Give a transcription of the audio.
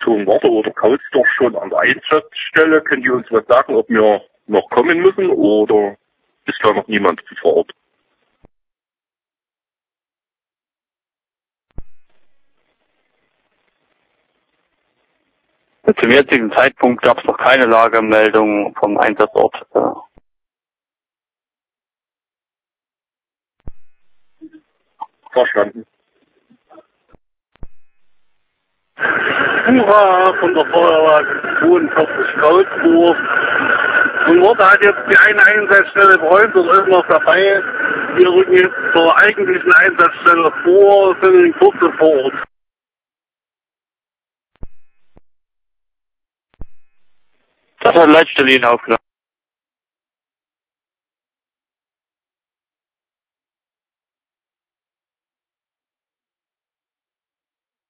Warte oder Kaulsdorf schon an der Einsatzstelle? Könnt ihr uns was sagen, ob wir noch kommen müssen oder ist da noch niemand vor Ort? Zum jetzigen Zeitpunkt gab es noch keine Lagemeldung vom Einsatzort. Verstanden. Hurra von der Feuerwagen 42 Kaulsdorf. Und Worte hat jetzt die eine Einsatzstelle beräumt und ist noch dabei. Wir rücken jetzt zur eigentlichen Einsatzstelle vor, sind in Kürze vor Ort. Das hat Leitstelle Ihnen aufgenommen.